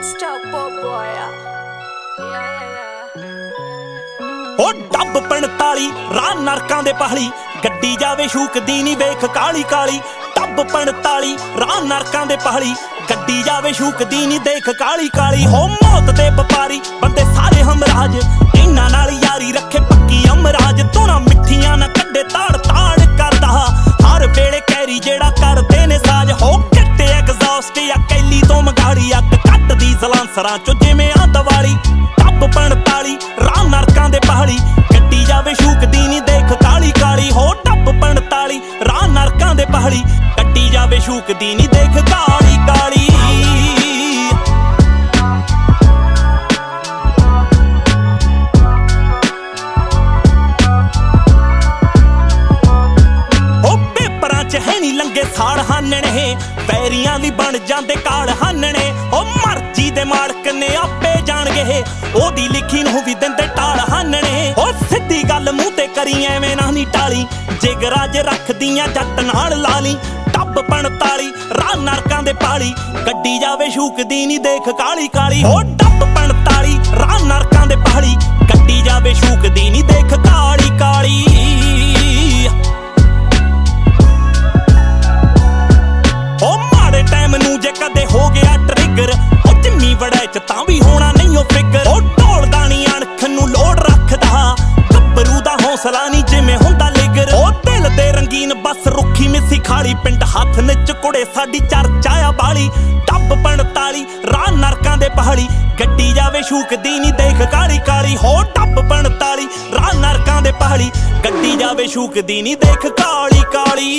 ओ dub 45 राह नरकां दे पहाड़ी गड्डी जावे शूकदी नी वेख काली काली। डब 45 राह नरकां दे पहाड़ी गड्डी जावे शूकदी नी देख काली काली। हो मौत दे व्यापारी बंदे सारे हमराज इन्हां नाल यारी रखे पक्की अमराज। धुना मिठियां ना कड्डे ताड़ ताड़ करदा हर वेले कैरी जेड़ा करदे ने साज। हो कट्टे एग्जॉस्ट या कैली तो मगाड़ी अग कट्टदी सलांसरां चो जिवें आ दवाली। डब 45 राह नरकां दे पहाड़ी गड्डी जावे शूकदी नी देख काली काली। हो डब 45 राह नरकां दे पहाड़ी गड्डी जावे शूकदी नी देख काली काली। है नी लंगे साड़ हानने पैरियां दी बन जांदे काल हानने। ओ मर्जी दे मालक ने आपे जान गए ओदी लिखी नूं भी दिंदे टाल हानने। ओ सिद्धी गल मूंह ते करी एवें ना नी टाली जिगरा ज रखदियां जट नाल लाली। डब 45 राह नरकां दे पहाड़ी गड्डी जावे शूकदी नी देख काली काली। ओ डब 45 राह नरकां दे पहाड़ी गड्डी जावे शूकदी नी देख काली काली। टाइम नू जे कदे हो गया ट्रिगर ओ जिम्मी वड़े च तां भी होना नहीं ओ फिकर। ओ ढोलदा नी अणख नू लोड़ रखदा गब्बरू दा हौसला नी जिवें हुंदा लिगर। ओ दिल दे रंगीन बस रुखी मिसी खाली पिंड हथ निच कुड़े साडी चर्चा आ बाली। डब 45 राह नरकां दे पहाड़ी गड्डी जावे शूकदी नी देख काली काली। हो डब 45 राह नरकां दे पहाड़ी गड्डी जावे शूकदी नी देख काली काली।